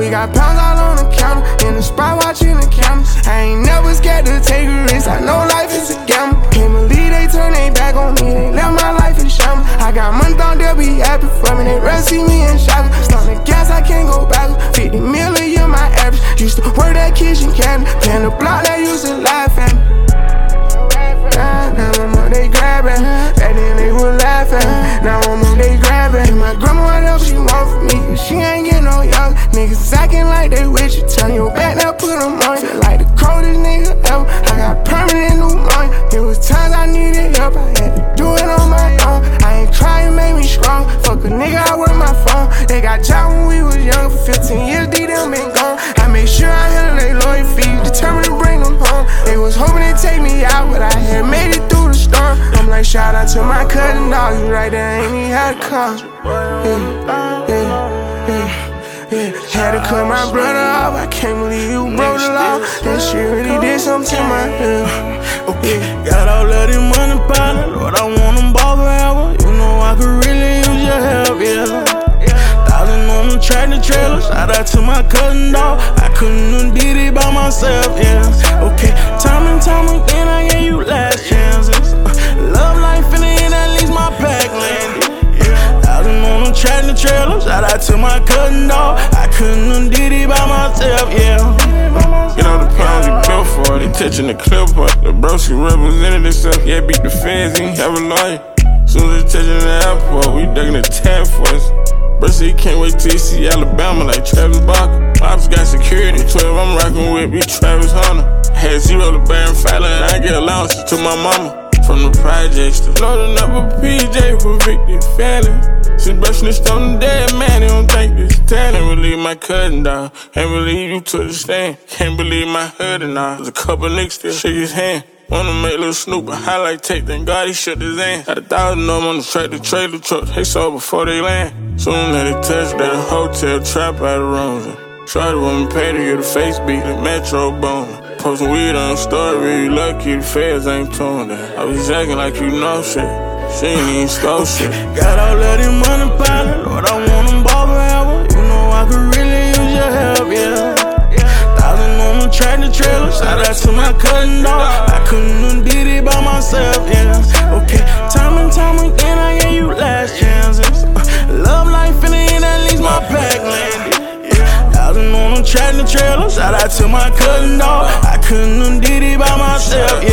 We got pounds all on the counter, in the spot watching the cameras. I ain't never scared to take a risk, I know life is a gamble. Can't believe they turn their back on me, they left my life in shambles. I got money, thought they'll be happy for me, they rather see me in shackles. Starting gas, I can't go back. 50 million a year, my average. Used to work that kitchen cabinet, playing the block that used to laugh at me. Now I'm on they grabbing. Back then they were laughing. Now I'm on they grabbing. My grandma, what else she want from me? Cause she ain't getting no young. Niggas acting like they with you. Turn your back, now put them on. Feel like the coldest nigga ever. I got permanent new money. There was times I needed help, I had to do it on my own. I ain't trying, made me strong. Fuck a nigga, I work my phone. They got job when we was young. For 15 years, D them been gone. I made sure I handle they lawyer fees, determined to bring them home. They was hoping to take me out, but I had made it through the storm. I'm like, shout out to my cousin dog, you right there, ain't even had to come. Had to cut my brother off, I can't believe you broke the law. That shit really did something to my head. Okay, got all of this money piling, Lord, I want them ball forever. You know I could really use your help, yeah. Thousand on the tractor trailer, shout out to my cousin dog. I couldn't have did it by myself, yeah. Okay, time and time again I gave you last chances. Love life in the end, at least my pack landed. Thousand on the tractor trailer, shout out to my cousin dog. I couldn't have did it by myself, yeah. Get all the pounds he built for, they touching the clip up. The broski represented himself, yeah, beat the feds, he ain't have a lawyer. Soon as they touching the airport, we ducking the task force. Bro said he can't wait till he see Alabama like Travis Barker. Ops got security, 12 I'm rockin' with, be Travis Hunter. Had zero to bear and file, and I get allowances to my mama. From the projects to loading up a PJ for Victor Fallon. Since brushing the stone, the dead man, they don't think this talent. Can't believe my cousin dog, can't believe you took the stand. Can't believe my hood and all. There's a couple niggas still shake his hand. Wanna make little Snoop a highlight tape, thank God he shook his hand. Had 1,000 of them on the tractor trailer truck, they saw before they land. Soon as they touched that hotel, trap out of rooms. Shorty want me pay to get a face beat, the Metro bone. Posting weed on the story, you lucky the feds ain't tuned in. I was acting like you know shit, she ain't even score shit. Got all of this money piling, Lord, I want them ball forever. You know I could really use your help, yeah. Thousand on the tractor trailer, shout out to my cousin dog. I couldn't have did it by myself, yeah. Okay, time and time again I gave you last chances. Love life in the end, at least my pack landed. Thousand on the tractor trailer, shout out to my cousin dog. I couldn't have did it by myself, yeah.